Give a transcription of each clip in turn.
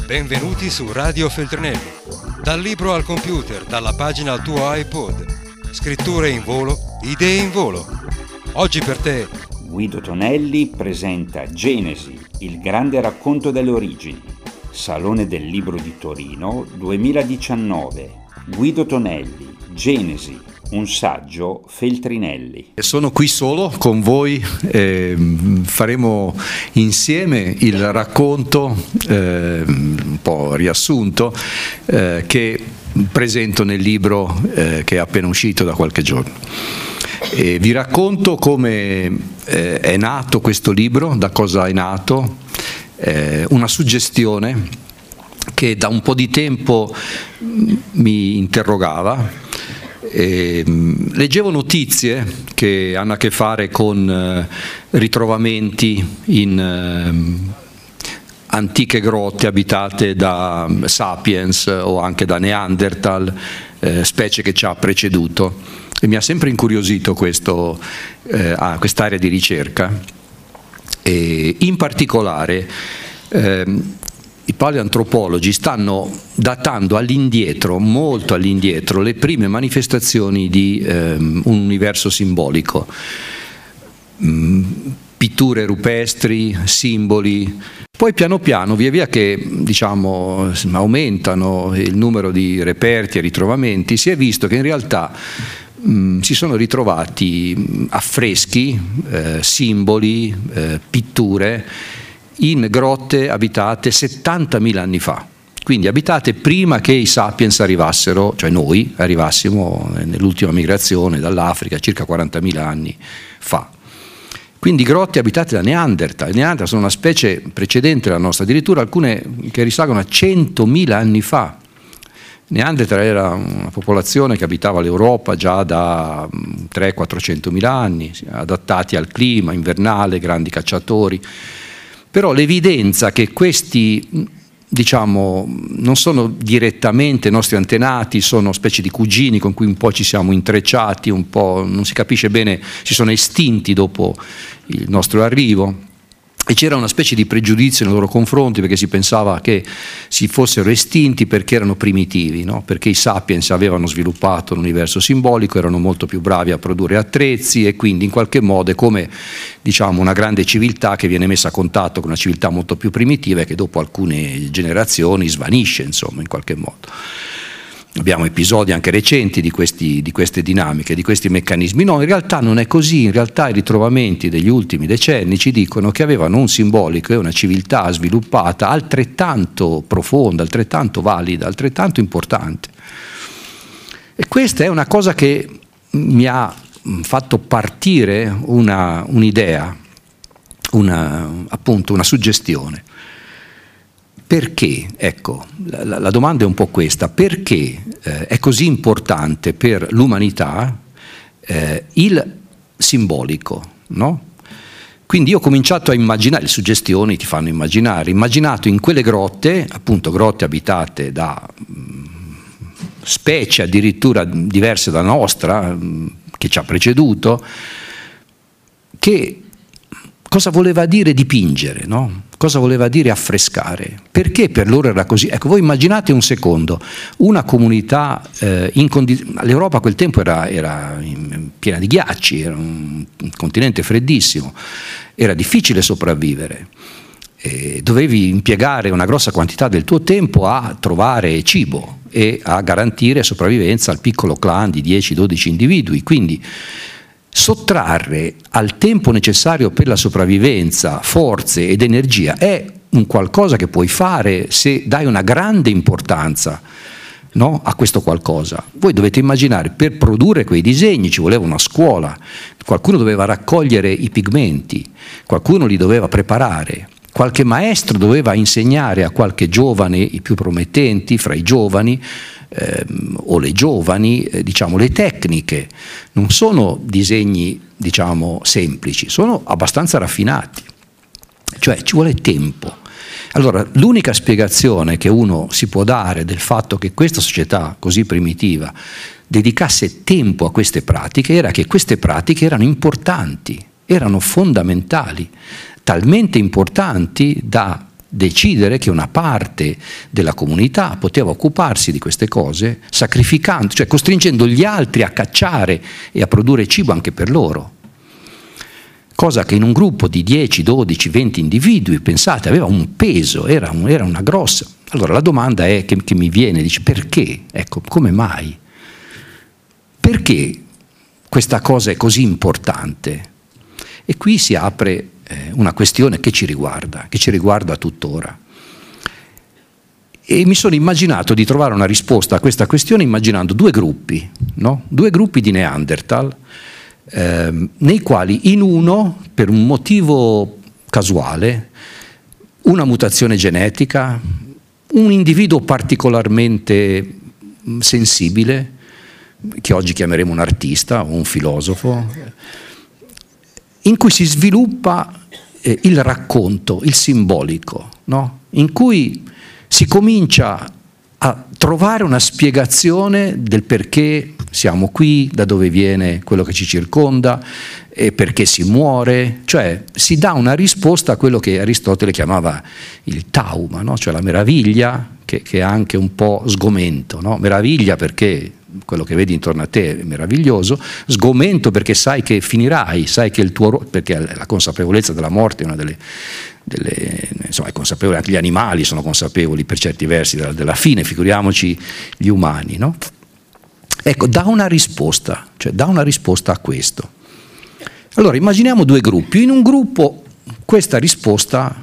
Benvenuti su Radio Feltrinelli. Dal libro al computer, dalla pagina al tuo iPod. Scritture in volo, idee in volo. Oggi per te Guido Tonelli presenta Genesi, il grande racconto delle origini. Salone del Libro di Torino 2019. Guido Tonelli, Genesi, un saggio Feltrinelli. Sono qui solo con voi, faremo insieme il racconto un po' riassunto che presento nel libro che è appena uscito da qualche giorno. Vi racconto come è nato questo libro, da cosa è nato, una suggestione che da un po' di tempo mi interrogava. Leggevo notizie che hanno a che fare con ritrovamenti in antiche grotte abitate da Sapiens o anche da Neanderthal, specie che ci ha preceduto, e mi ha sempre incuriosito quest'area di ricerca, e in particolare i paleoantropologi stanno datando all'indietro, molto all'indietro, le prime manifestazioni di un universo simbolico, pitture rupestri, simboli. Poi piano piano, via via che aumentano il numero di reperti e ritrovamenti, si è visto che in realtà si sono ritrovati affreschi, simboli, pitture in grotte abitate 70.000 anni fa, quindi abitate prima che i sapiens arrivassero, cioè noi arrivassimo nell'ultima migrazione dall'Africa circa 40.000 anni fa. Quindi grotte abitate da Neanderthal. I Neanderthal sono una specie precedente alla nostra, addirittura alcune che risalgono a 100.000 anni fa. Neanderthal era una popolazione che abitava l'Europa già da 300-400.000 anni, adattati al clima invernale, grandi cacciatori. Però l'evidenza che questi, non sono direttamente nostri antenati, sono specie di cugini con cui un po' ci siamo intrecciati, un po' non si capisce bene, si sono estinti dopo il nostro arrivo. E c'era una specie di pregiudizio nei loro confronti, perché si pensava che si fossero estinti perché erano primitivi, no? Perché i sapiens avevano sviluppato l'universo simbolico, erano molto più bravi a produrre attrezzi, e quindi in qualche modo è come una grande civiltà che viene messa a contatto con una civiltà molto più primitiva e che dopo alcune generazioni svanisce, in qualche modo. Abbiamo episodi anche recenti di queste dinamiche, di questi meccanismi. No, in realtà non è così. In realtà i ritrovamenti degli ultimi decenni ci dicono che avevano un simbolico e una civiltà sviluppata altrettanto profonda, altrettanto valida, altrettanto importante. E questa è una cosa che mi ha fatto partire un'idea, appunto una suggestione. Perché? Ecco, la domanda è un po' questa: perché è così importante per l'umanità il simbolico, no? Quindi io ho cominciato a immaginare, le suggestioni ti fanno immaginare, immaginato in quelle grotte, appunto grotte abitate da specie addirittura diverse dalla nostra, che ci ha preceduto, che cosa voleva dire dipingere, no? Cosa voleva dire affrescare? Perché per loro era così? Ecco, voi immaginate un secondo, una comunità, l'Europa a quel tempo era piena di ghiacci, era un continente freddissimo, era difficile sopravvivere, dovevi impiegare una grossa quantità del tuo tempo a trovare cibo e a garantire sopravvivenza al piccolo clan di 10-12 individui, quindi sottrarre al tempo necessario per la sopravvivenza forze ed energia è un qualcosa che puoi fare se dai una grande importanza, no, a questo qualcosa. Voi dovete immaginare, per produrre quei disegni ci voleva una scuola, qualcuno doveva raccogliere i pigmenti, qualcuno li doveva preparare, qualche maestro doveva insegnare a qualche giovane, i più promettenti fra i giovani, o le giovani, le tecniche. Non sono disegni, semplici, sono abbastanza raffinati, cioè ci vuole tempo. Allora, l'unica spiegazione che uno si può dare del fatto che questa società così primitiva dedicasse tempo a queste pratiche era che queste pratiche erano importanti, erano fondamentali, talmente importanti da decidere che una parte della comunità poteva occuparsi di queste cose, sacrificando, cioè costringendo gli altri a cacciare e a produrre cibo anche per loro. Cosa che in un gruppo di 10, 12, 20 individui, pensate, aveva un peso, era una grossa. Allora la domanda è che mi viene, dice, perché? Ecco, come mai? Perché questa cosa è così importante? E qui si apre una questione che ci riguarda tuttora. E mi sono immaginato di trovare una risposta a questa questione immaginando due gruppi, no? Due gruppi di Neanderthal, nei quali in uno, per un motivo casuale, una mutazione genetica, un individuo particolarmente sensibile, che oggi chiameremo un artista o un filosofo, in cui si sviluppa il racconto, il simbolico, no? In cui si comincia a trovare una spiegazione del perché siamo qui, da dove viene quello che ci circonda e perché si muore, cioè si dà una risposta a quello che Aristotele chiamava il tauma, no? Cioè la meraviglia che è anche un po' sgomento, no? Meraviglia perché quello che vedi intorno a te è meraviglioso, sgomento perché sai che finirai, sai che il tuo, perché la consapevolezza della morte è una delle insomma, è consapevole, anche gli animali sono consapevoli per certi versi della fine, figuriamoci gli umani, no? Ecco, dà una risposta a questo. Allora immaginiamo due gruppi. In un gruppo questa risposta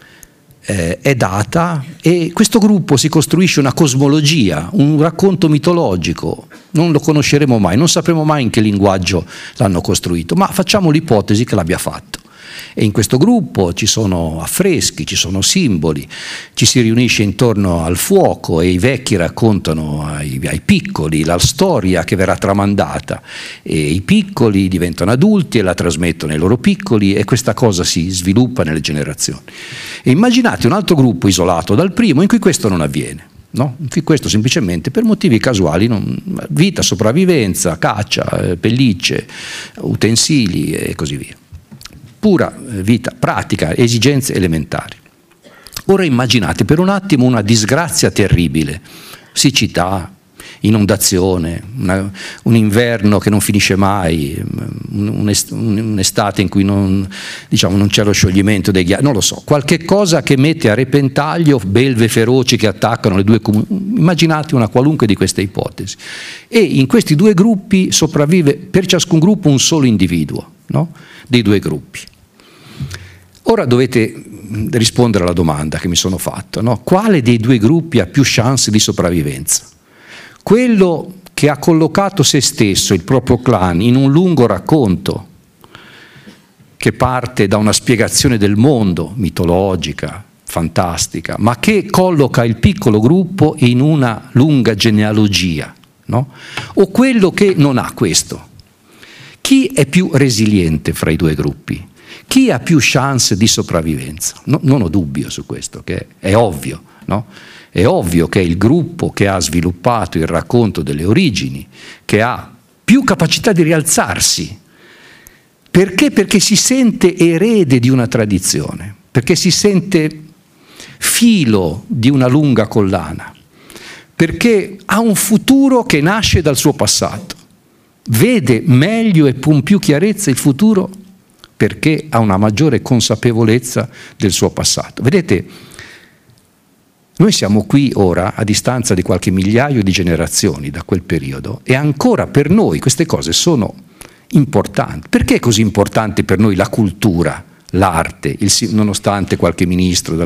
è data e questo gruppo si costruisce una cosmologia, un racconto mitologico, non lo conosceremo mai, non sapremo mai in che linguaggio l'hanno costruito, ma facciamo l'ipotesi che l'abbia fatto. E in questo gruppo ci sono affreschi, ci sono simboli, ci si riunisce intorno al fuoco e i vecchi raccontano ai piccoli la storia che verrà tramandata e i piccoli diventano adulti e la trasmettono ai loro piccoli e questa cosa si sviluppa nelle generazioni. E immaginate un altro gruppo isolato dal primo in cui questo non avviene. No? In cui questo semplicemente per motivi casuali, vita, sopravvivenza, caccia, pellicce, utensili e così via. Pura vita, pratica, esigenze elementari. Ora immaginate per un attimo una disgrazia terribile, siccità, inondazione, un inverno che non finisce mai, un'estate in cui non c'è lo scioglimento dei ghiacci, non lo so, qualche cosa che mette a repentaglio belve feroci che attaccano le due comunità. Immaginate una qualunque di queste ipotesi. E in questi due gruppi sopravvive per ciascun gruppo un solo individuo, no? Dei due gruppi. Ora dovete rispondere alla domanda che mi sono fatto, no? Quale dei due gruppi ha più chance di sopravvivenza? Quello che ha collocato se stesso, il proprio clan, in un lungo racconto che parte da una spiegazione del mondo mitologica, fantastica, ma che colloca il piccolo gruppo in una lunga genealogia, no? O quello che non ha questo? Chi è più resiliente fra i due gruppi? Chi ha più chance di sopravvivenza? No, non ho dubbio su questo, che è ovvio, no? È ovvio che è il gruppo che ha sviluppato il racconto delle origini, che ha più capacità di rialzarsi. Perché? Perché si sente erede di una tradizione, perché si sente filo di una lunga collana, perché ha un futuro che nasce dal suo passato. Vede meglio e con più chiarezza il futuro perché ha una maggiore consapevolezza del suo passato. Vedete, noi siamo qui ora a distanza di qualche migliaio di generazioni da quel periodo e ancora per noi queste cose sono importanti. Perché è così importante per noi la cultura, l'arte, nonostante qualche ministro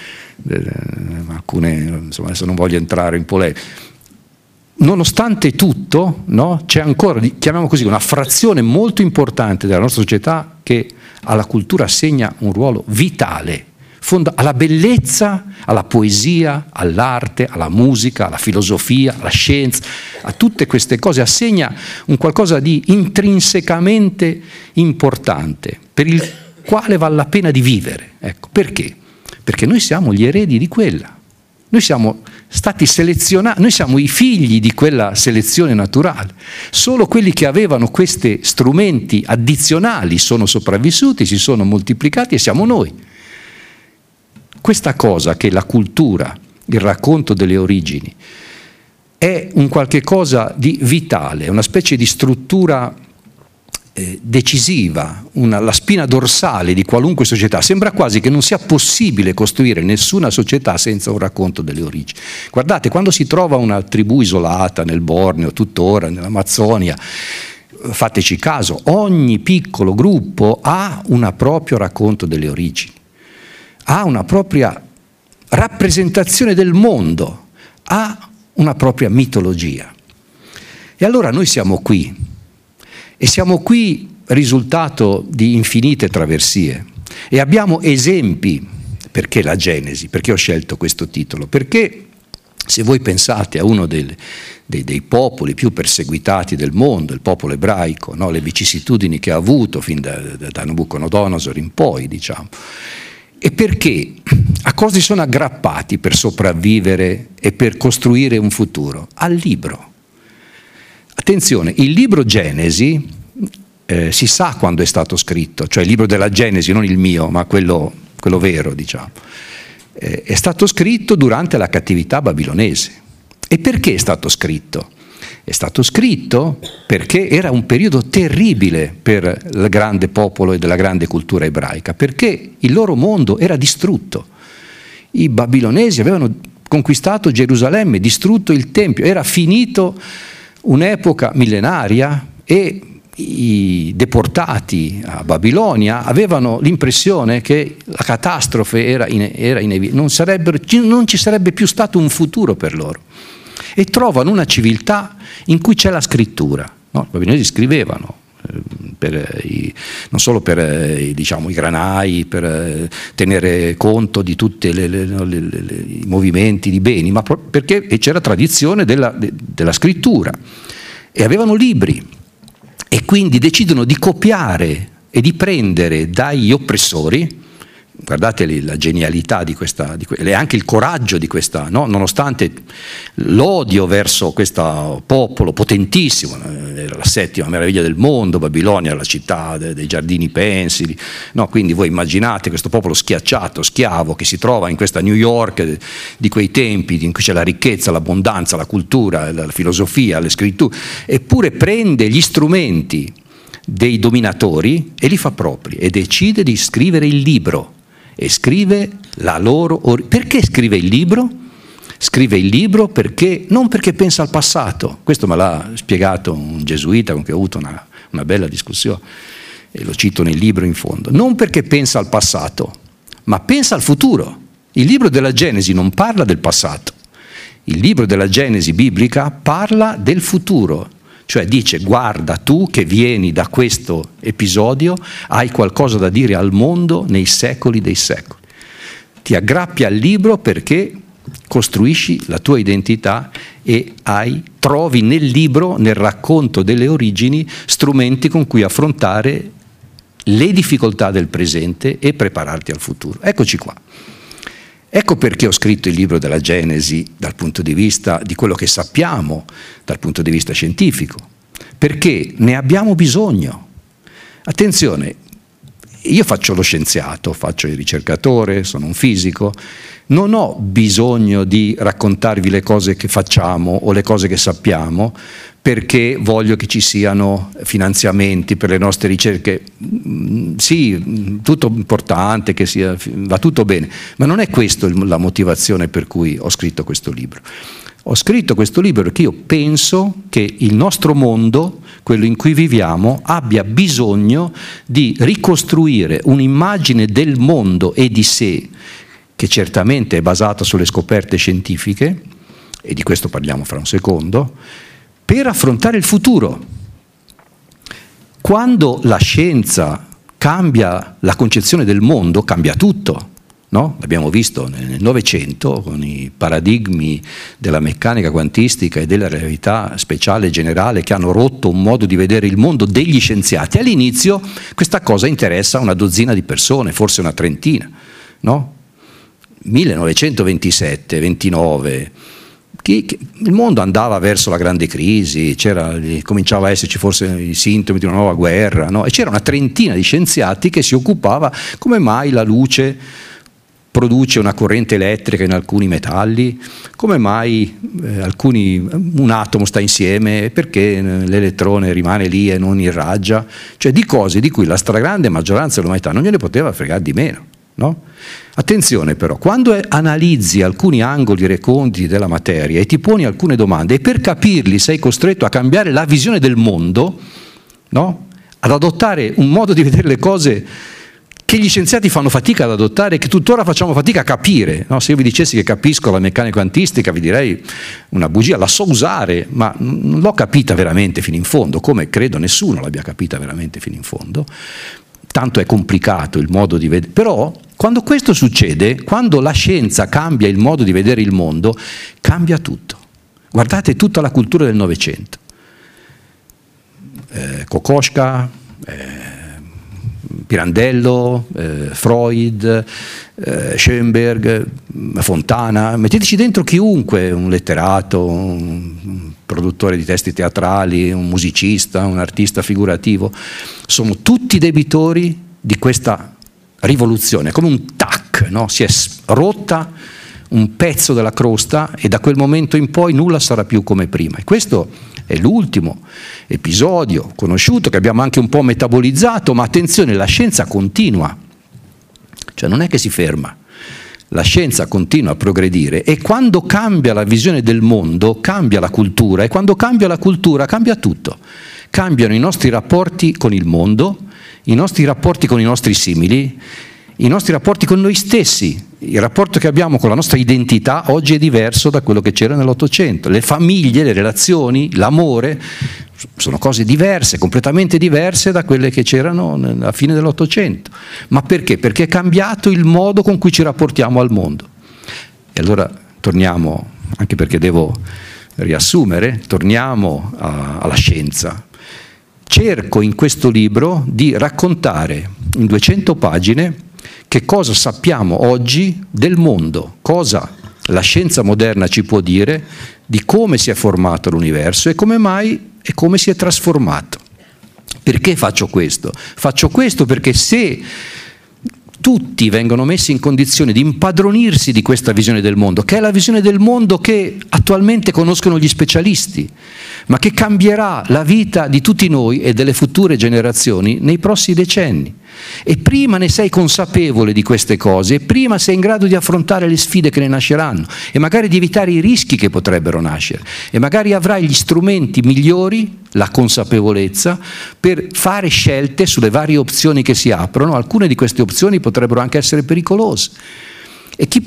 alcune, insomma, adesso non voglio entrare in polemica, nonostante tutto, no, c'è ancora, chiamiamo così, una frazione molto importante della nostra società che alla cultura assegna un ruolo vitale, alla bellezza, alla poesia, all'arte, alla musica, alla filosofia, alla scienza, a tutte queste cose assegna un qualcosa di intrinsecamente importante, per il quale vale la pena di vivere. Ecco, perché? Perché noi siamo gli eredi di quella. Noi siamo stati selezionati, noi siamo i figli di quella selezione naturale. Solo quelli che avevano questi strumenti addizionali sono sopravvissuti, si sono moltiplicati e siamo noi. questa cosa che la cultura, il racconto delle origini, è un qualche cosa di vitale, una specie di struttura decisiva, la spina dorsale di qualunque società. Sembra quasi che non sia possibile costruire nessuna società senza un racconto delle origini. Guardate, quando si trova una tribù isolata nel Borneo, tuttora nell'Amazzonia, fateci caso, ogni piccolo gruppo ha un proprio racconto delle origini, ha una propria rappresentazione del mondo, ha una propria mitologia. E allora noi siamo qui, e siamo qui risultato di infinite traversie, e abbiamo esempi. Perché la Genesi? Perché ho scelto questo titolo? Perché se voi pensate a uno dei popoli più perseguitati del mondo, il popolo ebraico, no? Le vicissitudini che ha avuto fin da Nabucodonosor in poi, diciamo, e perché a cosa si sono aggrappati per sopravvivere e per costruire un futuro? Al libro. Attenzione, il libro Genesi si sa quando è stato scritto, cioè il libro della Genesi, non il mio, ma quello vero, diciamo. È stato scritto durante la cattività babilonese. E perché è stato scritto? È stato scritto perché era un periodo terribile per il grande popolo e della grande cultura ebraica, perché il loro mondo era distrutto. I babilonesi avevano conquistato Gerusalemme, distrutto il Tempio, era finito un'epoca millenaria e i deportati a Babilonia avevano l'impressione che la catastrofe era inevitabile, non ci sarebbe più stato un futuro per loro, e trovano una civiltà in cui c'è la scrittura, no? I babilonesi scrivevano non solo per diciamo, i granai, per tenere conto di tutti i movimenti di beni, ma perché c'era tradizione della scrittura, e avevano libri, e quindi decidono di copiare e di prendere dagli oppressori. Guardate la genialità di questa, e anche il coraggio di questa, no? Nonostante l'odio verso questo popolo potentissimo, era la settima meraviglia del mondo, Babilonia, la città dei giardini pensili, no? Quindi voi immaginate questo popolo schiacciato, schiavo, che si trova in questa New York di quei tempi, in cui c'è la ricchezza, l'abbondanza, la cultura, la filosofia, le scritture, eppure prende gli strumenti dei dominatori e li fa propri, e decide di scrivere il libro. E scrive la loro perché scrive il libro? Scrive il libro perché non perché pensa al passato, questo me l'ha spiegato un gesuita con cui ho avuto una bella discussione, e lo cito nel libro in fondo, non perché pensa al passato, ma pensa al futuro. Il libro della Genesi non parla del passato, il libro della Genesi biblica parla del futuro. Cioè dice: guarda, tu che vieni da questo episodio hai qualcosa da dire al mondo nei secoli dei secoli. Ti aggrappi al libro perché costruisci la tua identità e trovi nel libro, nel racconto delle origini, strumenti con cui affrontare le difficoltà del presente e prepararti al futuro. Eccoci qua. Ecco perché ho scritto il libro della Genesi dal punto di vista di quello che sappiamo, dal punto di vista scientifico, perché ne abbiamo bisogno. Attenzione, io faccio lo scienziato, faccio il ricercatore, sono un fisico, non ho bisogno di raccontarvi le cose che facciamo o le cose che sappiamo perché voglio che ci siano finanziamenti per le nostre ricerche. Sì, tutto importante, va tutto bene, ma non è questa la motivazione per cui ho scritto questo libro. Ho scritto questo libro perché io penso che il nostro mondo, quello in cui viviamo, abbia bisogno di ricostruire un'immagine del mondo e di sé, che certamente è basata sulle scoperte scientifiche, e di questo parliamo fra un secondo, per affrontare il futuro. Quando la scienza cambia la concezione del mondo, cambia tutto, no? L'abbiamo visto nel Novecento con i paradigmi della meccanica quantistica e della realtà speciale generale che hanno rotto un modo di vedere il mondo degli scienziati. All'inizio questa cosa interessa una dozzina di persone, forse una trentina, no? 1927-29, il mondo andava verso la grande crisi, cominciava a esserci forse i sintomi di una nuova guerra, no? E c'era una trentina di scienziati che si occupava come mai la luce produce una corrente elettrica in alcuni metalli, come mai un atomo sta insieme, perché l'elettrone rimane lì e non irraggia, cioè di cose di cui la stragrande maggioranza dell'umanità non gliene poteva fregare di meno, no? Attenzione però, quando analizzi alcuni angoli reconditi della materia e ti poni alcune domande e per capirli sei costretto a cambiare la visione del mondo, no? Ad adottare un modo di vedere le cose che gli scienziati fanno fatica ad adottare e che tuttora facciamo fatica a capire, no? Se io vi dicessi che capisco la meccanica quantistica vi direi una bugia, la so usare ma non l'ho capita veramente fino in fondo, come credo nessuno l'abbia capita veramente fino in fondo, tanto è complicato il modo di vedere. Però quando questo succede, quando la scienza cambia il modo di vedere il mondo, cambia tutto. Guardate tutta la cultura del Novecento, Kokoschka, Pirandello, Freud, Schoenberg, Fontana, metteteci dentro chiunque, un letterato, un produttore di testi teatrali, un musicista, un artista figurativo, sono tutti debitori di questa rivoluzione, come un tac, no? Si è rotta un pezzo della crosta e da quel momento in poi nulla sarà più come prima. E questo è l'ultimo episodio conosciuto che abbiamo anche un po' metabolizzato, ma attenzione, la scienza continua, cioè non è che si ferma, la scienza continua a progredire e quando cambia la visione del mondo cambia la cultura e quando cambia la cultura cambia tutto, cambiano i nostri rapporti con il mondo, i nostri rapporti con i nostri simili, i nostri rapporti con noi stessi. Il rapporto che abbiamo con la nostra identità oggi è diverso da quello che c'era nell'Ottocento. Le famiglie, le relazioni, l'amore sono cose diverse, completamente diverse da quelle che c'erano alla fine dell'Ottocento. Ma perché? Perché è cambiato il modo con cui ci rapportiamo al mondo. E allora torniamo, anche perché devo riassumere, torniamo alla scienza. Cerco in questo libro di raccontare in 200 pagine che cosa sappiamo oggi del mondo, cosa la scienza moderna ci può dire di come si è formato l'universo e come mai e come si è trasformato. Perché faccio questo? Faccio questo perché se tutti vengono messi in condizione di impadronirsi di questa visione del mondo, che è la visione del mondo che attualmente conoscono gli specialisti, ma che cambierà la vita di tutti noi e delle future generazioni nei prossimi decenni. E prima ne sei consapevole di queste cose, e prima sei in grado di affrontare le sfide che ne nasceranno e magari di evitare i rischi che potrebbero nascere e magari avrai gli strumenti migliori, la consapevolezza, per fare scelte sulle varie opzioni che si aprono. Alcune di queste opzioni potrebbero anche essere pericolose. E chi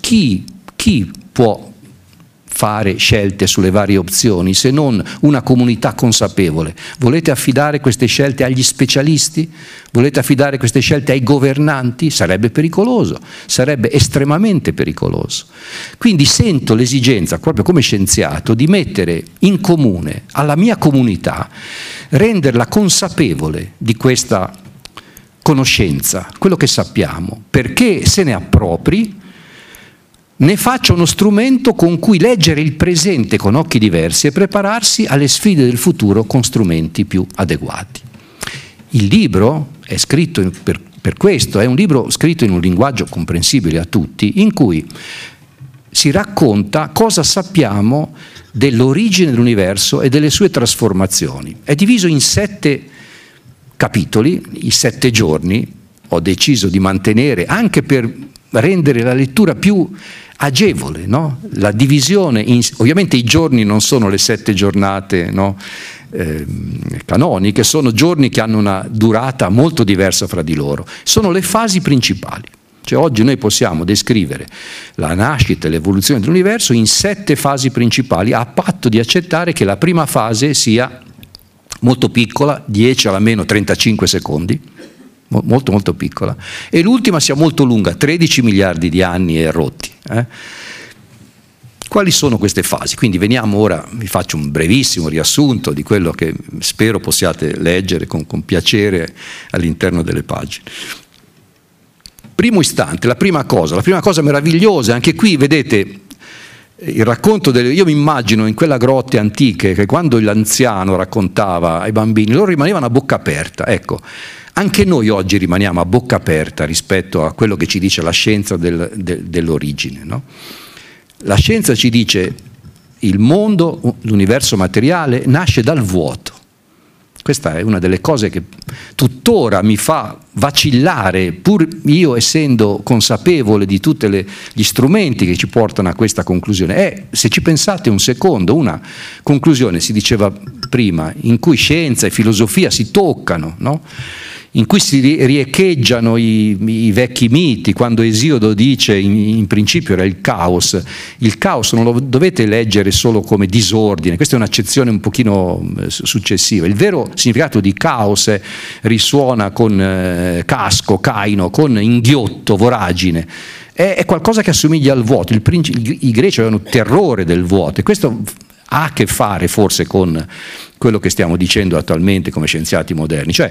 può fare scelte sulle varie opzioni se non una comunità consapevole? Volete affidare queste scelte agli specialisti? Volete affidare queste scelte ai governanti? Sarebbe pericoloso, sarebbe estremamente pericoloso. Quindi sento l'esigenza, proprio come scienziato, di mettere in comune alla mia comunità, renderla consapevole di questa conoscenza, quello che sappiamo, perché se ne appropri, ne faccia uno strumento con cui leggere il presente con occhi diversi e prepararsi alle sfide del futuro con strumenti più adeguati. Il libro è scritto per questo, è un libro scritto in un linguaggio comprensibile a tutti, in cui si racconta cosa sappiamo dell'origine dell'universo e delle sue trasformazioni. È diviso in 7 capitoli, i 7 giorni. Ho deciso di mantenere, anche per rendere la lettura più agevole, no? La divisione, ovviamente i giorni non sono le 7 giornate, no? Canoniche, sono giorni che hanno una durata molto diversa fra di loro, sono le fasi principali. Cioè oggi noi possiamo descrivere la nascita e l'evoluzione dell'universo in 7 fasi principali, a patto di accettare che la prima fase sia molto piccola, 10 alla meno 35 secondi, molto molto piccola, e l'ultima sia molto lunga, 13 miliardi di anni e rotti. Quali sono queste fasi? Quindi veniamo ora, vi faccio un brevissimo riassunto di quello che spero possiate leggere con piacere all'interno delle pagine. Primo istante, la prima cosa meravigliosa, anche qui vedete il racconto io mi immagino in quelle grotte antiche che quando l'anziano raccontava ai bambini loro rimanevano a bocca aperta. Ecco, Anche noi oggi rimaniamo a bocca aperta rispetto a quello che ci dice la scienza dell'origine, no? La scienza ci dice il mondo, l'universo materiale, nasce dal vuoto. Questa è una delle cose che tuttora mi fa vacillare, pur io essendo consapevole di tutti gli strumenti che ci portano a questa conclusione. Se ci pensate un secondo, una conclusione, si diceva prima, in cui scienza e filosofia si toccano, no? In cui si riecheggiano i vecchi miti, quando Esiodo dice in principio era il caos non lo dovete leggere solo come disordine, questa è un'accezione un pochino successiva, il vero significato di caos risuona con casco, caino, con inghiotto, voragine, è qualcosa che assomiglia al vuoto. I greci avevano terrore del vuoto e questo ha a che fare forse con quello che stiamo dicendo attualmente come scienziati moderni, cioè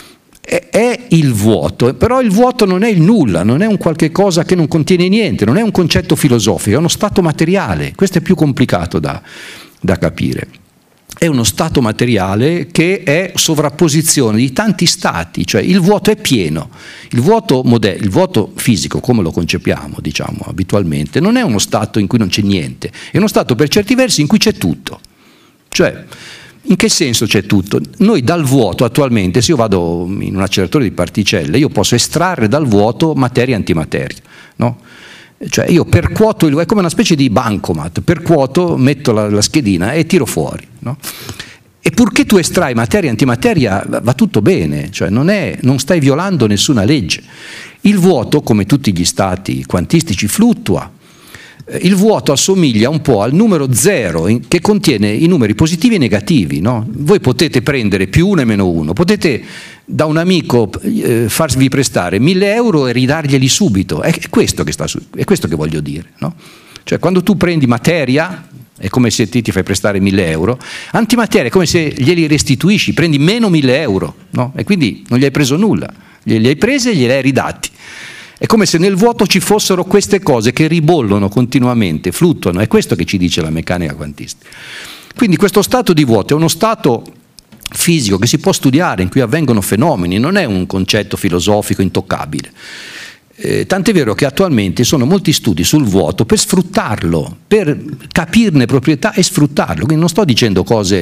è il vuoto, però il vuoto non è il nulla, non è un qualche cosa che non contiene niente, non è un concetto filosofico, è uno stato materiale. Questo è più complicato da capire. È uno stato materiale che è sovrapposizione di tanti stati, cioè il vuoto è pieno. Il vuoto fisico, come lo concepiamo, diciamo, abitualmente, non è uno stato in cui non c'è niente, è uno stato per certi versi in cui c'è tutto. Cioè, in che senso c'è tutto? Noi dal vuoto attualmente, se io vado in un acceleratore di particelle, io posso estrarre dal vuoto materia e antimateria, no? Cioè io percuoto, è come una specie di bancomat, percuoto, metto la schedina e tiro fuori, no? E purché tu estrai materia e antimateria va tutto bene, cioè non stai violando nessuna legge. Il vuoto, come tutti gli stati quantistici, fluttua. Il vuoto assomiglia un po' al numero 0 che contiene i numeri positivi e negativi, no? Voi potete prendere +1 e -1, potete da un amico farvi prestare 1.000 euro e ridarglieli subito, è questo che voglio dire, no? Cioè quando tu prendi materia è come se ti fai prestare 1.000 euro, antimateria è come se glieli restituisci, prendi meno 1.000 euro, no? E quindi non gli hai preso nulla, li hai presi e glieli hai ridati. È come se nel vuoto ci fossero queste cose che ribollono continuamente, fluttuano, è questo che ci dice la meccanica quantistica. Quindi questo stato di vuoto è uno stato fisico che si può studiare, in cui avvengono fenomeni, non è un concetto filosofico intoccabile. Tant'è vero che attualmente sono molti studi sul vuoto per sfruttarlo, per capirne proprietà e sfruttarlo. Quindi non sto dicendo cose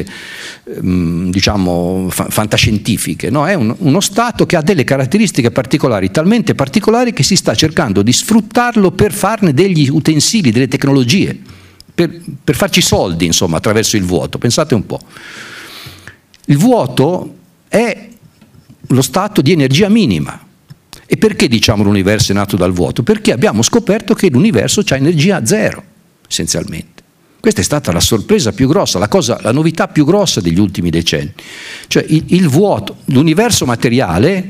diciamo fantascientifiche, no? È uno stato che ha delle caratteristiche particolari, talmente particolari che si sta cercando di sfruttarlo per farne degli utensili, delle tecnologie, per farci soldi, insomma, attraverso il vuoto. Pensate un po'. Il vuoto è lo stato di energia minima. E perché diciamo l'universo è nato dal vuoto? Perché abbiamo scoperto che l'universo ha energia zero, essenzialmente. Questa è stata la sorpresa più grossa, la novità più grossa degli ultimi decenni. Cioè il vuoto, l'universo materiale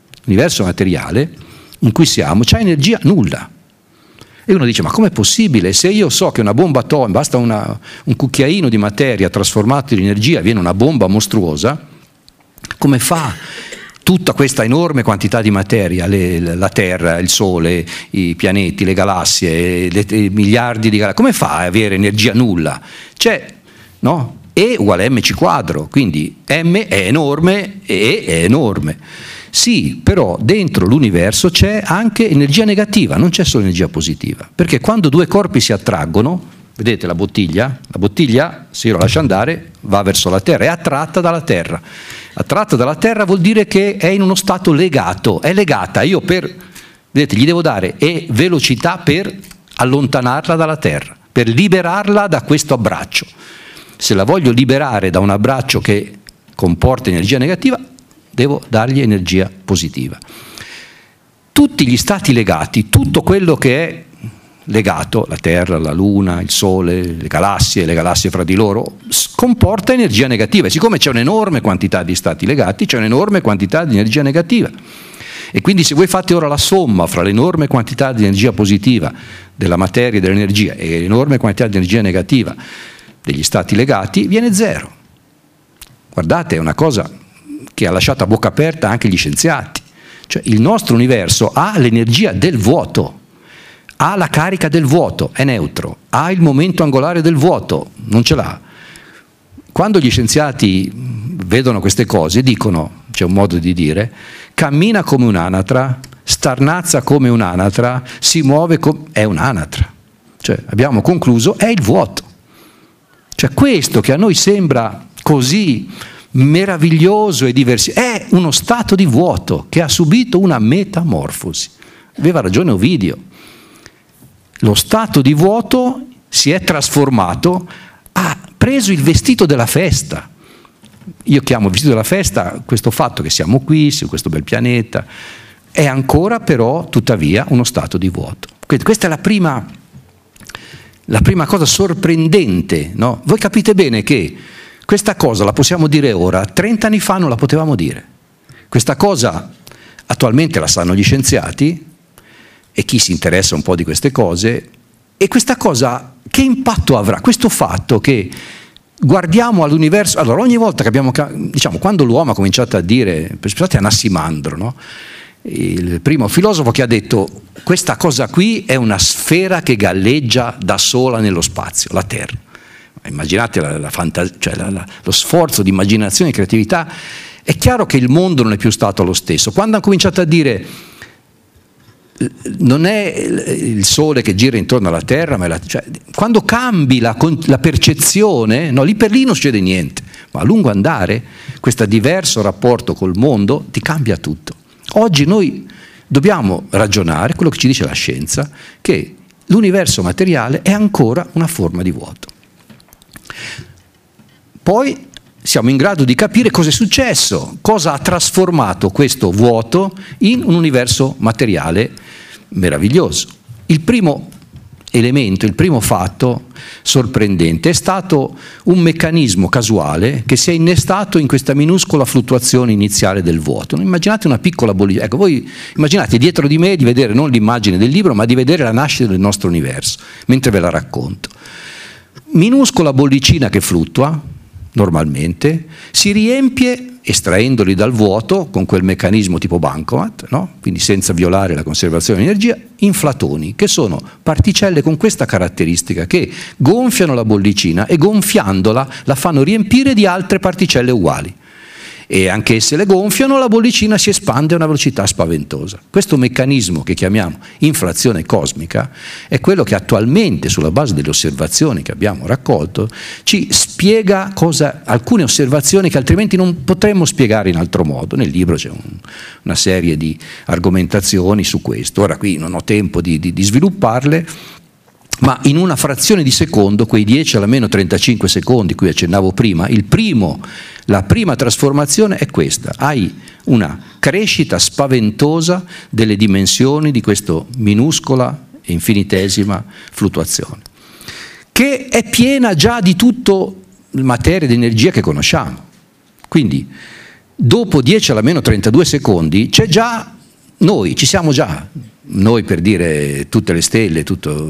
in cui siamo, c'ha energia nulla. E uno dice, ma com'è possibile? Se io so che una bomba atomica, basta un cucchiaino di materia trasformato in energia, viene una bomba mostruosa, come fa tutta questa enorme quantità di materia, la Terra, il Sole, i pianeti, le galassie, i miliardi di galassie, come fa a avere energia nulla? C'è, no? E uguale mc quadro, quindi m è enorme, e è enorme. Sì, però dentro l'universo c'è anche energia negativa, non c'è solo energia positiva, perché quando due corpi si attraggono, vedete la bottiglia, se io la lascio andare va verso la Terra, è attratta dalla Terra. Attratta dalla Terra vuol dire che è in uno stato legato, è legata, vedete, gli devo dare velocità per allontanarla dalla Terra, per liberarla da questo abbraccio. Se la voglio liberare da un abbraccio che comporta energia negativa, devo dargli energia positiva. Tutti gli stati legati, tutto quello che è legato, la Terra, la Luna, il Sole, le galassie fra di loro, comporta energia negativa. E siccome c'è un'enorme quantità di stati legati, c'è un'enorme quantità di energia negativa. E quindi se voi fate ora la somma fra l'enorme quantità di energia positiva della materia e dell'energia e l'enorme quantità di energia negativa degli stati legati, viene zero. Guardate, è una cosa che ha lasciato a bocca aperta anche gli scienziati. Cioè il nostro universo ha l'energia del vuoto, ha la carica del vuoto, è neutro, ha il momento angolare del vuoto, non ce l'ha. Quando gli scienziati vedono queste cose dicono, c'è un modo di dire, cammina come un'anatra, starnazza come un'anatra, si muove come... è un'anatra. Cioè, abbiamo concluso, è il vuoto. Cioè, questo che a noi sembra così meraviglioso e diverso è uno stato di vuoto che ha subito una metamorfosi. Aveva ragione Ovidio. Lo stato di vuoto si è trasformato, ha preso il vestito della festa. Io chiamo vestito della festa questo fatto che siamo qui, su questo bel pianeta, è ancora però, tuttavia, uno stato di vuoto. Questa è la prima cosa sorprendente, no? Voi capite bene che questa cosa la possiamo dire ora, 30 anni fa non la potevamo dire. Questa cosa attualmente la sanno gli scienziati e chi si interessa un po' di queste cose, e questa cosa che impatto avrà? Questo fatto che guardiamo all'universo, allora ogni volta che abbiamo, diciamo, quando l'uomo ha cominciato a dire, pensate a Nassimandro, no? Il primo filosofo che ha detto questa cosa qui è una sfera che galleggia da sola nello spazio, la Terra. Immaginate cioè lo sforzo di immaginazione e creatività. È chiaro che il mondo non è più stato lo stesso. Quando hanno cominciato a dire non è il Sole che gira intorno alla Terra, ma cioè, quando cambi la percezione, no, lì per lì non succede niente, ma a lungo andare questo diverso rapporto col mondo ti cambia tutto. Oggi noi dobbiamo ragionare, quello che ci dice la scienza, che l'universo materiale è ancora una forma di vuoto. Poi siamo in grado di capire cosa è successo, cosa ha trasformato questo vuoto in un universo materiale meraviglioso. Il primo elemento, il primo fatto sorprendente è stato un meccanismo casuale che si è innestato in questa minuscola fluttuazione iniziale del vuoto. Immaginate una piccola bollicina, ecco, voi immaginate dietro di me di vedere non l'immagine del libro, ma di vedere la nascita del nostro universo, mentre ve la racconto. Minuscola bollicina che fluttua, normalmente, si riempie, estraendoli dal vuoto, con quel meccanismo tipo bancomat, no? Quindi senza violare la conservazione di energia, in flatoni, che sono particelle con questa caratteristica, che gonfiano la bollicina e gonfiandola la fanno riempire di altre particelle uguali. E anche se le gonfiano, la bollicina si espande a una velocità spaventosa. Questo meccanismo che chiamiamo inflazione cosmica è quello che attualmente, sulla base delle osservazioni che abbiamo raccolto, ci spiega alcune osservazioni che altrimenti non potremmo spiegare in altro modo. Nel libro c'è una serie di argomentazioni su questo. Ora qui non ho tempo di svilupparle, ma in una frazione di secondo, quei 10 alla meno 35 secondi cui accennavo prima, la prima trasformazione è questa: hai una crescita spaventosa delle dimensioni di questa minuscola e infinitesima fluttuazione, che è piena già di tutto materia ed energia che conosciamo. Quindi dopo 10 alla meno 32 secondi c'è già noi, ci siamo già. Noi, per dire, tutte le stelle,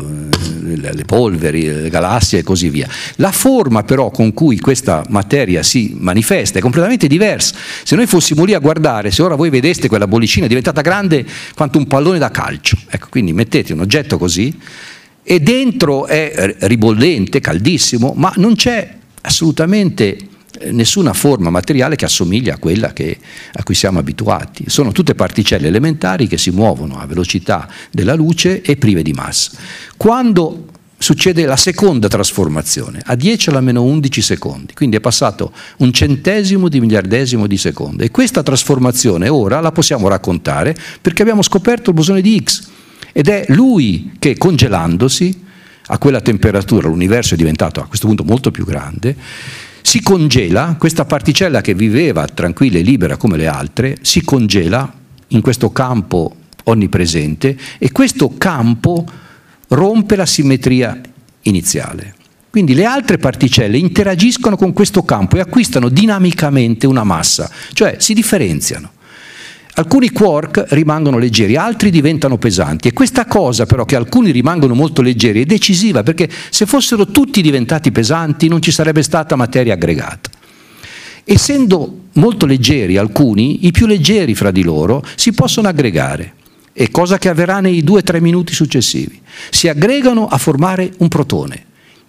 le polveri, le galassie e così via. La forma però con cui questa materia si manifesta è completamente diversa. Se noi fossimo lì a guardare, se ora voi vedeste quella bollicina diventata grande quanto un pallone da calcio, ecco, quindi mettete un oggetto così e dentro è ribollente, caldissimo, ma non c'è assolutamente nessuna forma materiale che assomiglia a quella a cui siamo abituati. Sono tutte particelle elementari che si muovono a velocità della luce e prive di massa. Quando succede la seconda trasformazione, a 10 alla meno 11 secondi, quindi è passato un centesimo di miliardesimo di secondo, e questa trasformazione ora la possiamo raccontare perché abbiamo scoperto il bosone di Higgs, ed è lui che, congelandosi a quella temperatura, l'universo è diventato a questo punto molto più grande, si congela, questa particella che viveva tranquilla e libera come le altre, si congela in questo campo onnipresente, e questo campo rompe la simmetria iniziale. Quindi le altre particelle interagiscono con questo campo e acquistano dinamicamente una massa, cioè si differenziano. Alcuni quark rimangono leggeri, altri diventano pesanti, e questa cosa però che alcuni rimangono molto leggeri è decisiva, perché se fossero tutti diventati pesanti non ci sarebbe stata materia aggregata. Essendo molto leggeri alcuni, i più leggeri fra di loro si possono aggregare, e cosa che avverrà nei 2-3 minuti successivi. Si aggregano a formare un protone.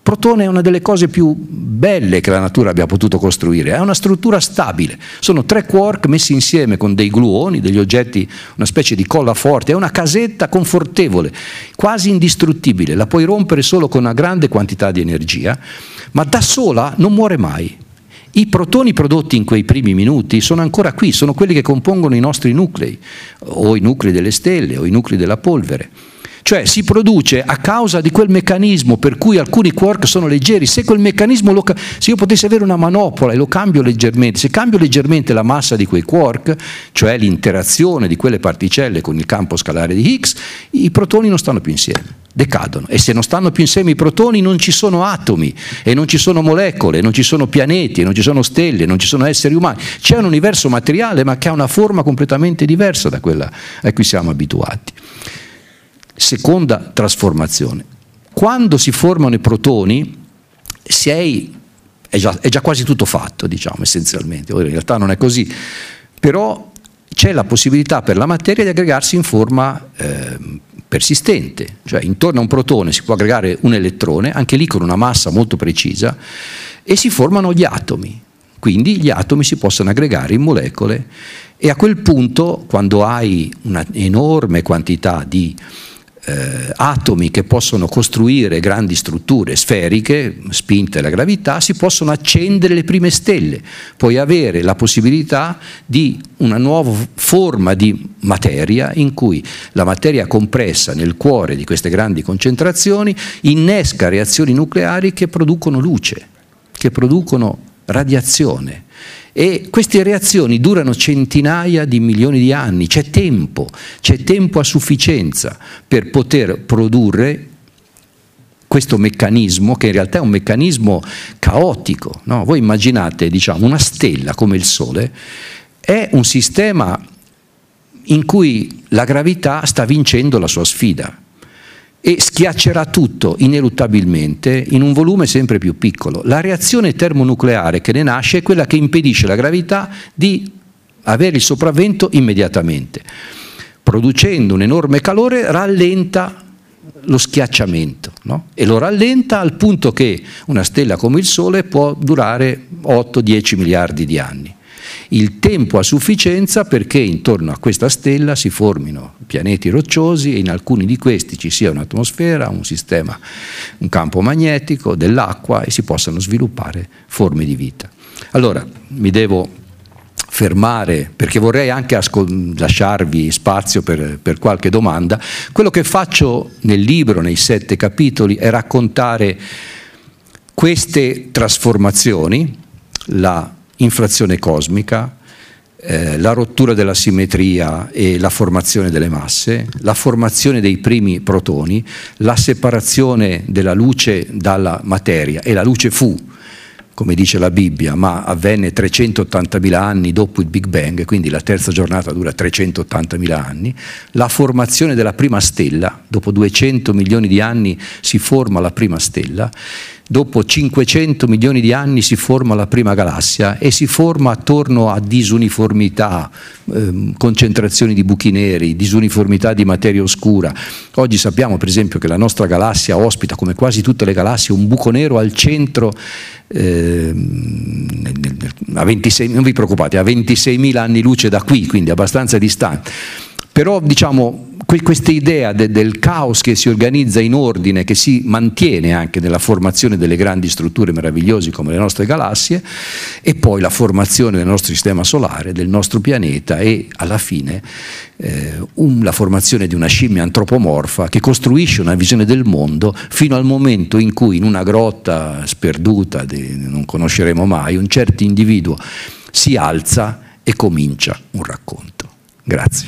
protone è una delle cose più belle che la natura abbia potuto costruire, è una struttura stabile, sono 3 quark messi insieme con dei gluoni, degli oggetti, una specie di colla forte, è una casetta confortevole, quasi indistruttibile, la puoi rompere solo con una grande quantità di energia, ma da sola non muore mai. I protoni prodotti in quei primi minuti sono ancora qui, sono quelli che compongono i nostri nuclei, o i nuclei delle stelle, o i nuclei della polvere. Cioè si produce a causa di quel meccanismo per cui alcuni quark sono leggeri. Se quel meccanismo, se io potessi avere una manopola e lo cambio leggermente, se cambio leggermente la massa di quei quark, cioè l'interazione di quelle particelle con il campo scalare di Higgs, i protoni non stanno più insieme, decadono. E se non stanno più insieme i protoni non ci sono atomi, e non ci sono molecole, non ci sono pianeti, non ci sono stelle, non ci sono esseri umani. C'è un universo materiale ma che ha una forma completamente diversa da quella a cui siamo abituati. Seconda trasformazione. Quando si formano i protoni è già quasi tutto fatto, diciamo, essenzialmente. In realtà non è così, però c'è la possibilità per la materia di aggregarsi in forma persistente, cioè intorno a un protone si può aggregare un elettrone, anche lì con una massa molto precisa, e si formano gli atomi. Quindi gli atomi si possono aggregare in molecole, e a quel punto, quando hai una enorme quantità di atomi che possono costruire grandi strutture sferiche spinte dalla gravità, si possono accendere le prime stelle, puoi avere la possibilità di una nuova forma di materia in cui la materia compressa nel cuore di queste grandi concentrazioni innesca reazioni nucleari che producono luce, che producono radiazione. E queste reazioni durano centinaia di milioni di anni, c'è tempo a sufficienza per poter produrre questo meccanismo, che in realtà è un meccanismo caotico, no? Voi immaginate, diciamo, una stella come il Sole, è un sistema in cui la gravità sta vincendo la sua sfida e schiaccerà tutto ineluttabilmente in un volume sempre più piccolo. La reazione termonucleare che ne nasce è quella che impedisce alla gravità di avere il sopravvento immediatamente. Producendo un enorme calore rallenta lo schiacciamento, no? E lo rallenta al punto che una stella come il Sole può durare 8-10 miliardi di anni. Il tempo a sufficienza perché intorno a questa stella si formino pianeti rocciosi e in alcuni di questi ci sia un'atmosfera, un sistema, un campo magnetico, dell'acqua e si possano sviluppare forme di vita. Allora, mi devo fermare perché vorrei anche lasciarvi spazio per qualche domanda. Quello che faccio nel libro, nei 7 capitoli, è raccontare queste trasformazioni, la inflazione cosmica, la rottura della simmetria e la formazione delle masse, la formazione dei primi protoni, la separazione della luce dalla materia, e la luce fu, come dice la Bibbia, ma avvenne 380.000 anni dopo il Big Bang, quindi la terza giornata dura 380.000 anni, la formazione della prima stella, dopo 200 milioni di anni si forma la prima stella, dopo 500 milioni di anni si forma la prima galassia e si forma attorno a disuniformità, concentrazioni di buchi neri, disuniformità di materia oscura. Oggi sappiamo per esempio che la nostra galassia ospita, come quasi tutte le galassie, un buco nero al centro a 26, non vi preoccupate, a 26.000 anni luce da qui, quindi abbastanza distante. Però diciamo questa idea del caos che si organizza in ordine, che si mantiene anche nella formazione delle grandi strutture meravigliose come le nostre galassie, e poi la formazione del nostro sistema solare, del nostro pianeta, e alla fine la formazione di una scimmia antropomorfa che costruisce una visione del mondo fino al momento in cui in una grotta sperduta, non conosceremo mai, un certo individuo si alza e comincia un racconto. Grazie.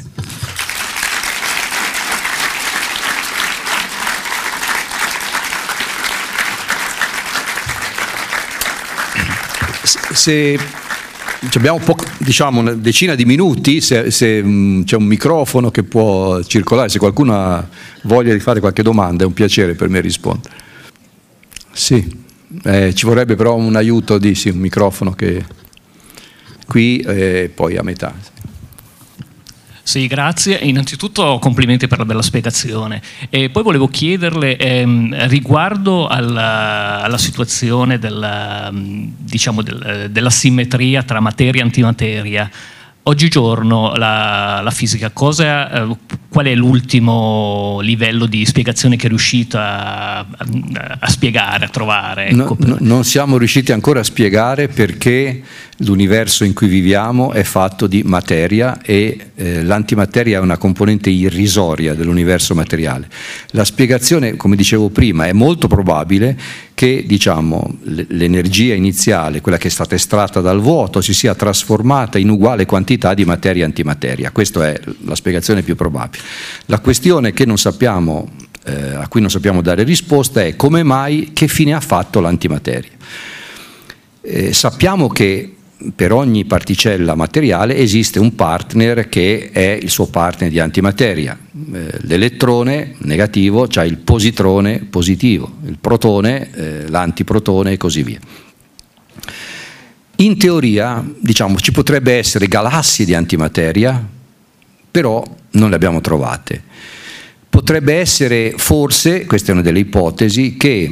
Se abbiamo diciamo una decina di minuti, se c'è un microfono che può circolare, se qualcuno ha voglia di fare qualche domanda è un piacere per me rispondere. Sì, ci vorrebbe però un aiuto un microfono che qui e poi a metà. Sì, grazie. Innanzitutto complimenti per la bella spiegazione. E poi volevo chiederle riguardo alla situazione della simmetria tra materia e antimateria. Oggigiorno la fisica qual è l'ultimo livello di spiegazione che è riuscita a spiegare, a trovare? Non siamo riusciti ancora a spiegare perché l'universo in cui viviamo è fatto di materia e l'antimateria è una componente irrisoria dell'universo materiale. La spiegazione, come dicevo prima, è molto probabile che l'energia iniziale, quella che è stata estratta dal vuoto, si sia trasformata in uguale quantità di materia e antimateria. Questa è la spiegazione più probabile. La questione che non sappiamo, a cui non sappiamo dare risposta è come mai, che fine ha fatto l'antimateria. Sappiamo che per ogni particella materiale esiste un partner che è il suo partner di antimateria. L'elettrone negativo c'ha il positrone positivo, il protone, l'antiprotone e così via. In teoria, ci potrebbe essere galassie di antimateria, però non le abbiamo trovate. Potrebbe essere forse, questa è una delle ipotesi, che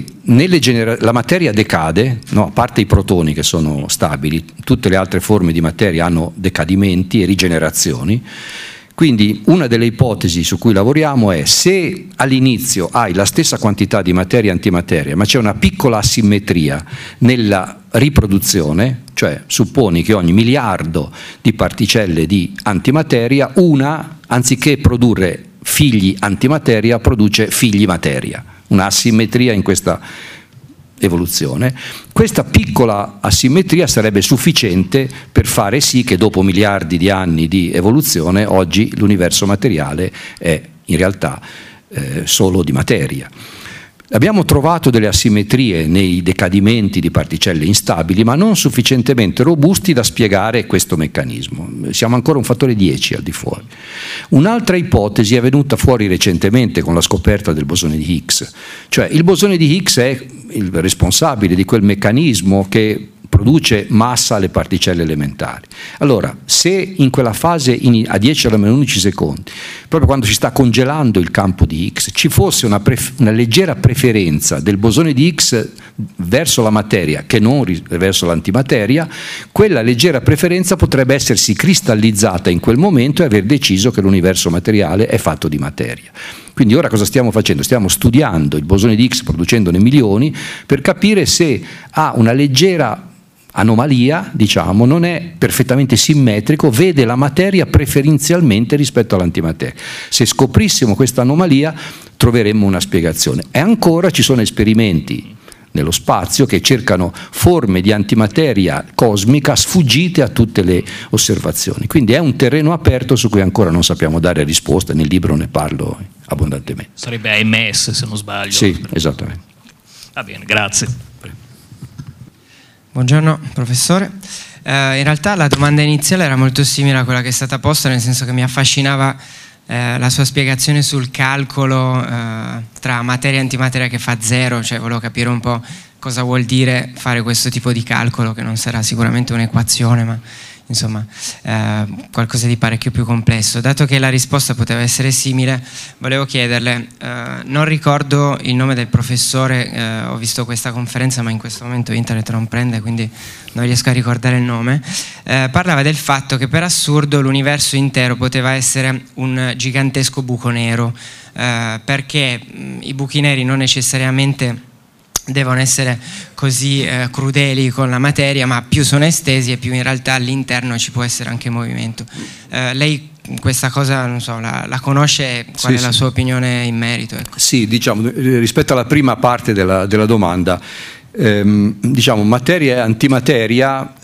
la materia decade, a parte i protoni che sono stabili, tutte le altre forme di materia hanno decadimenti e rigenerazioni. Quindi una delle ipotesi su cui lavoriamo è: se all'inizio hai la stessa quantità di materia e antimateria, ma c'è una piccola asimmetria nella riproduzione, cioè supponi che ogni miliardo di particelle di antimateria, una, anziché produrre figli antimateria, produce figli materia, una asimmetria in questa evoluzione. Questa piccola asimmetria sarebbe sufficiente per fare sì che dopo miliardi di anni di evoluzione oggi l'universo materiale è in realtà solo di materia. Abbiamo trovato delle asimmetrie nei decadimenti di particelle instabili, ma non sufficientemente robusti da spiegare questo meccanismo. Siamo ancora un fattore 10 al di fuori. Un'altra ipotesi è venuta fuori recentemente con la scoperta del bosone di Higgs. Cioè il bosone di Higgs è il responsabile di quel meccanismo che produce massa alle particelle elementari. Allora, se in quella fase a 10 alla meno 11 secondi, proprio quando si sta congelando il campo di Higgs, ci fosse una leggera preferenza del bosone di Higgs verso la materia che non verso l'antimateria, quella leggera preferenza potrebbe essersi cristallizzata in quel momento e aver deciso che l'universo materiale è fatto di materia. Quindi ora cosa stiamo facendo? Stiamo studiando il bosone di Higgs, producendone milioni, per capire se ha una leggera anomalia, non è perfettamente simmetrico, vede la materia preferenzialmente rispetto all'antimateria. Se scoprissimo questa anomalia troveremmo una spiegazione. E ancora ci sono esperimenti nello spazio che cercano forme di antimateria cosmica sfuggite a tutte le osservazioni. Quindi è un terreno aperto su cui ancora non sappiamo dare risposte, nel libro ne parlo abbondantemente. Sarebbe AMS, se non sbaglio. Sì, esattamente. Va bene, grazie. Buongiorno professore, in realtà la domanda iniziale era molto simile a quella che è stata posta, nel senso che mi affascinava la sua spiegazione sul calcolo tra materia e antimateria che fa zero, cioè volevo capire un po' cosa vuol dire fare questo tipo di calcolo, che non sarà sicuramente un'equazione, ma insomma qualcosa di parecchio più complesso. Dato che la risposta poteva essere simile, volevo chiederle, non ricordo il nome del professore, ho visto questa conferenza ma in questo momento internet non prende, quindi non riesco a ricordare il nome, parlava del fatto che per assurdo l'universo intero poteva essere un gigantesco buco nero, perché i buchi neri non necessariamente devono essere così crudeli con la materia, ma più sono estesi e più in realtà all'interno ci può essere anche movimento. Lei questa cosa, non so, la conosce? Qual è la sua opinione in merito? Ecco. Sì, rispetto alla prima parte della domanda, materia e antimateria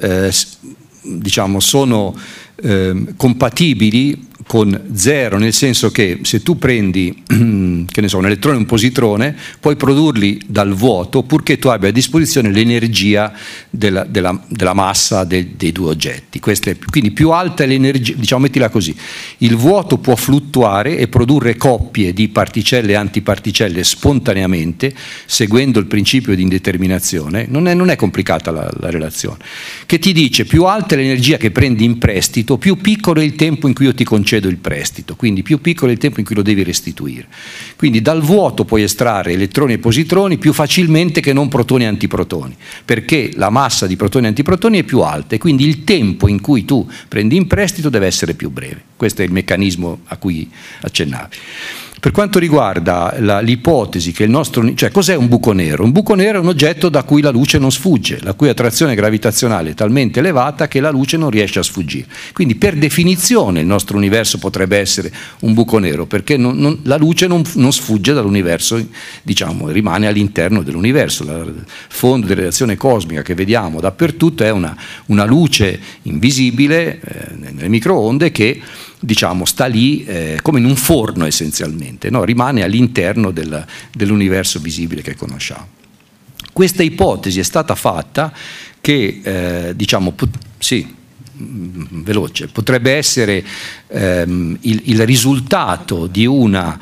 sono compatibili con zero, nel senso che se tu prendi che ne so, un elettrone e un positrone, puoi produrli dal vuoto purché tu abbia a disposizione l'energia della massa dei due oggetti. Quindi più alta è l'energia, diciamo, mettila così, il vuoto può fluttuare e produrre coppie di particelle e antiparticelle spontaneamente, seguendo il principio di indeterminazione. Non è complicata la relazione, che ti dice più alta è l'energia che prendi in prestito, più piccolo è il tempo in cui io ti concedo il prestito, quindi più piccolo è il tempo in cui lo devi restituire. Quindi dal vuoto puoi estrarre elettroni e positroni più facilmente che non protoni e antiprotoni, perché la massa di protoni e antiprotoni è più alta e quindi il tempo in cui tu prendi in prestito deve essere più breve. Questo è il meccanismo a cui accennavi. Per quanto riguarda l'ipotesi che il nostro, cioè cos'è un buco nero? Un buco nero è un oggetto da cui la luce non sfugge, la cui attrazione gravitazionale è talmente elevata che la luce non riesce a sfuggire. Quindi per definizione il nostro universo potrebbe essere un buco nero, perché la luce non sfugge dall'universo, diciamo, rimane all'interno dell'universo. Il fondo di radiazione cosmica che vediamo dappertutto è una luce invisibile nelle microonde che, diciamo, sta lì come in un forno essenzialmente, no? Rimane all'interno dell'universo visibile che conosciamo. Questa ipotesi è stata fatta che, diciamo, veloce, potrebbe essere il risultato di una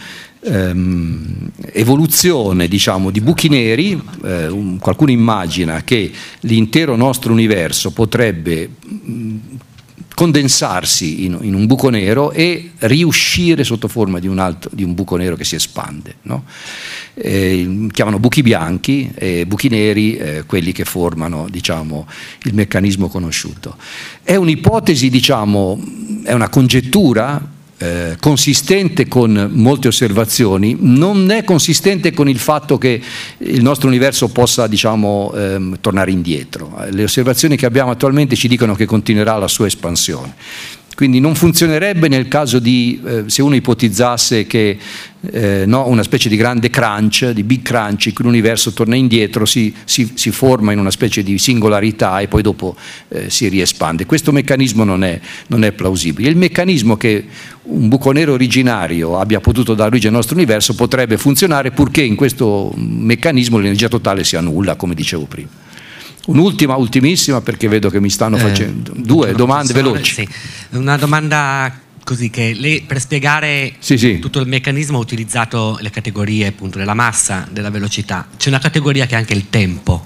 evoluzione, diciamo, di buchi neri. Qualcuno immagina che l'intero nostro universo potrebbe condensarsi in un buco nero e riuscire sotto forma di un buco nero che si espande, no? Chiamano buchi bianchi e buchi neri quelli che formano, diciamo, il meccanismo conosciuto. È un'ipotesi, diciamo, è una congettura consistente con molte osservazioni, non è consistente con il fatto che il nostro universo possa, diciamo, tornare indietro. Le osservazioni che abbiamo attualmente ci dicono che continuerà la sua espansione. Quindi non funzionerebbe nel caso di, se uno ipotizzasse che una specie di grande crunch, di big crunch, in cui l'universo torna indietro, si forma in una specie di singolarità e poi dopo si riespande. Questo meccanismo non è plausibile. Il meccanismo che un buco nero originario abbia potuto dare origine al nostro universo potrebbe funzionare purché in questo meccanismo l'energia totale sia nulla, come dicevo prima. Ultimissima, perché vedo che mi stanno facendo due domande veloci. Sì. Una domanda così, che lei per spiegare tutto il meccanismo ha utilizzato le categorie appunto della massa, della velocità. C'è una categoria che è anche il tempo.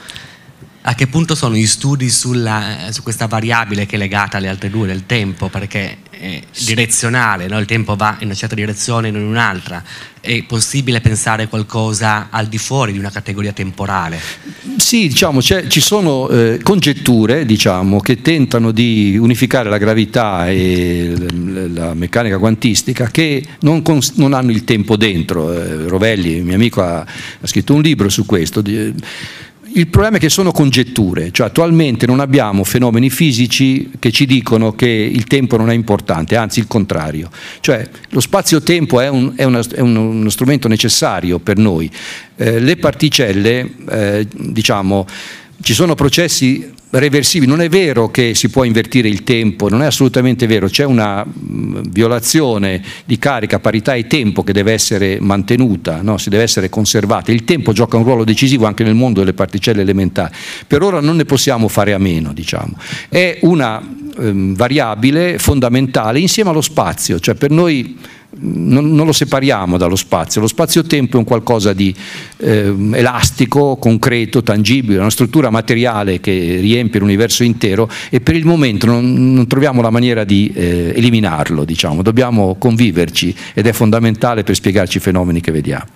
A che punto sono gli studi su questa variabile che è legata alle altre due, del tempo, perché è direzionale, no? Il tempo va in una certa direzione e non in un'altra. È possibile pensare qualcosa al di fuori di una categoria temporale? Sì, diciamo, ci sono congetture, diciamo, che tentano di unificare la gravità e la meccanica quantistica, che non hanno il tempo dentro. Rovelli, mio amico, ha scritto un libro su questo. Il problema è che sono congetture, cioè attualmente non abbiamo fenomeni fisici che ci dicono che il tempo non è importante, anzi il contrario. Cioè lo spazio-tempo è uno strumento necessario per noi. Le particelle, diciamo, ci sono processi reversibili. Non è vero che si può invertire il tempo, non è assolutamente vero, c'è una violazione di carica, parità e tempo che deve essere mantenuta, no? Si deve essere conservata. Il tempo gioca un ruolo decisivo anche nel mondo delle particelle elementari. Per ora non ne possiamo fare a meno, diciamo. È una variabile fondamentale insieme allo spazio, cioè per noi non lo separiamo dallo spazio. Lo spazio-tempo è un qualcosa di elastico, concreto, tangibile, una struttura materiale che riempie l'universo intero, e per il momento non troviamo la maniera di eliminarlo, diciamo. Dobbiamo conviverci ed è fondamentale per spiegarci i fenomeni che vediamo.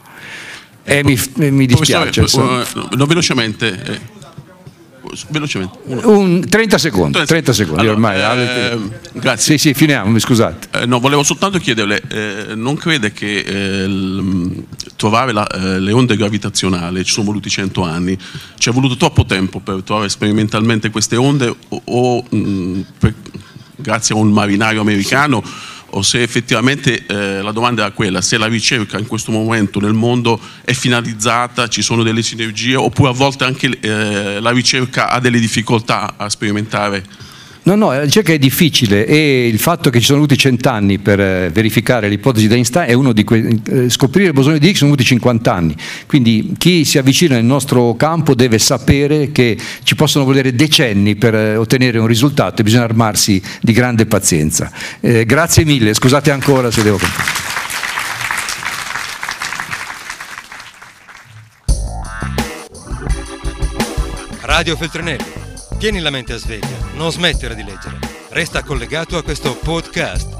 Mi dispiace. Velocemente. 30 secondi. Allora, ormai. Grazie. Sì, finiamo, scusate. No, volevo soltanto chiederle, non crede che trovare le onde gravitazionali ci sono voluti 100 anni? Ci è voluto troppo tempo per trovare sperimentalmente queste onde, grazie a un marinaio americano, o se effettivamente la domanda era quella, se la ricerca in questo momento nel mondo è finalizzata, ci sono delle sinergie, oppure a volte anche la ricerca ha delle difficoltà a sperimentare. No, la ricerca è difficile e il fatto che ci sono voluti 100 anni per verificare l'ipotesi di Einstein è uno di scoprire il bosone di Higgs sono voluti 50 anni. Quindi chi si avvicina nel nostro campo deve sapere che ci possono volere decenni per ottenere un risultato e bisogna armarsi di grande pazienza. Grazie mille, scusate ancora se devo... Radio Feltrinelli, tieni la mente a sveglia, non smettere di leggere. Resta collegato a questo podcast.